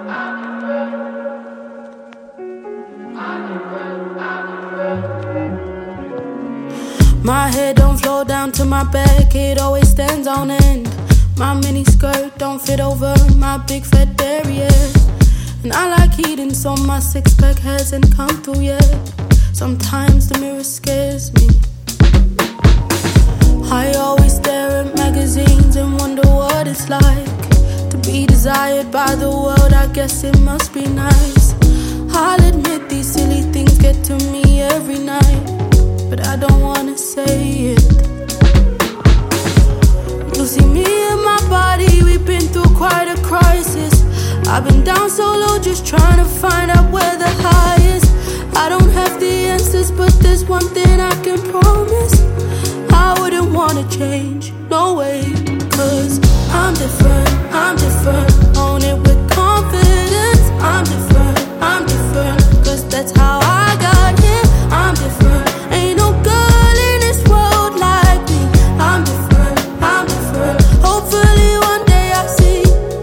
My hair don't flow down to my back, it always stands on end. My mini skirt don't fit over my big fat derriere. And I like eating, so my six-pack hasn't come through yet. Sometimes the mirror scares me. I always stare at magazines and wonder what it's like to be desired by the world. I guess it must be nice. I'll admit these silly things get to me every night, but I don't wanna say it. You see me and my body, we've been through quite a crisis. I've been down so low, just trying to find out where the high is. I don't have the answers, but there's one thing I can promise: I wouldn't wanna change, no way. Cause I'm different, own it with confidence. I'm different, cause that's how I got here. I'm different, ain't no girl in this world like me. I'm different, hopefully one day I'll see.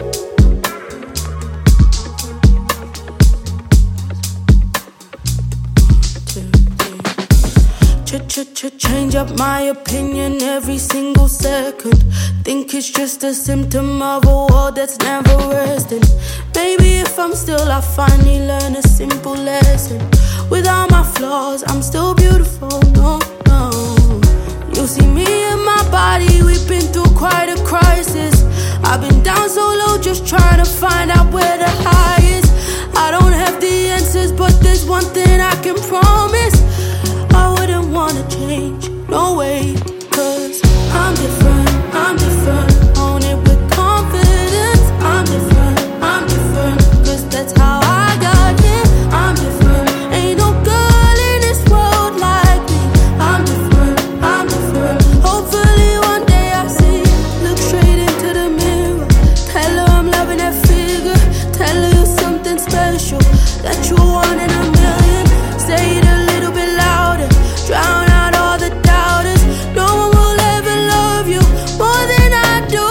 Change up my opinion every single second. Think it's just a symptom of a world that's never resting. Maybe if I'm still, I finally learn a simple lesson. With all my flaws, I'm still beautiful, no. You see me and my body, we've been through quite a crisis. I've been down so low, just trying to find out where the high is. I don't have the answers, but there's one thing I can promise: I wouldn't wanna change, no way. Cause I'm different, own it with confidence. I'm different, cause that's how I got here. I'm different, ain't no girl in this world like me. I'm different, hopefully one day I'll see. Look straight into the mirror, tell her I'm loving that figure. Tell her you're something special, that you're one in a million. Say it a little bit louder, drown out all the doubters. No one will ever love you more than I do.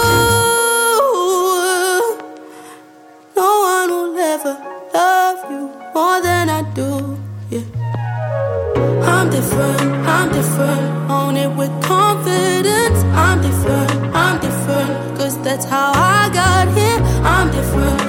No one will ever love you more than I do, yeah. I'm different, own it with confidence. I'm different, cause that's how I got here. I'm different,